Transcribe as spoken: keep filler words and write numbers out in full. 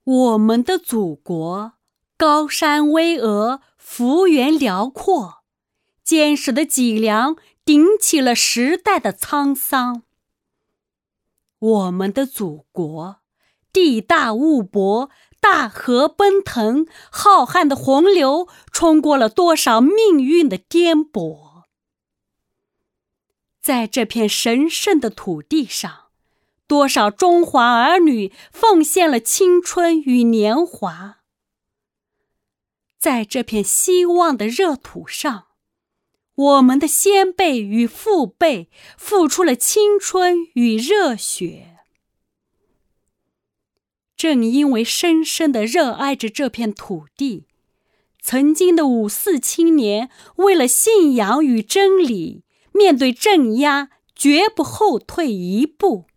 我们的祖国高山巍峨，幅员辽阔，坚实的脊梁顶起了时代的沧桑。我们的祖国地大物博，大河奔腾，浩瀚的洪流冲过了多少命运的颠簸。在这片神圣的土地上，多少中华儿女奉献了青春与年华。在这片希望的热土上，我们的先辈与父辈付出了青春与热血。正因为深深地热爱着这片土地，曾经的五四青年为了信仰与真理，面对镇压绝不后退一步。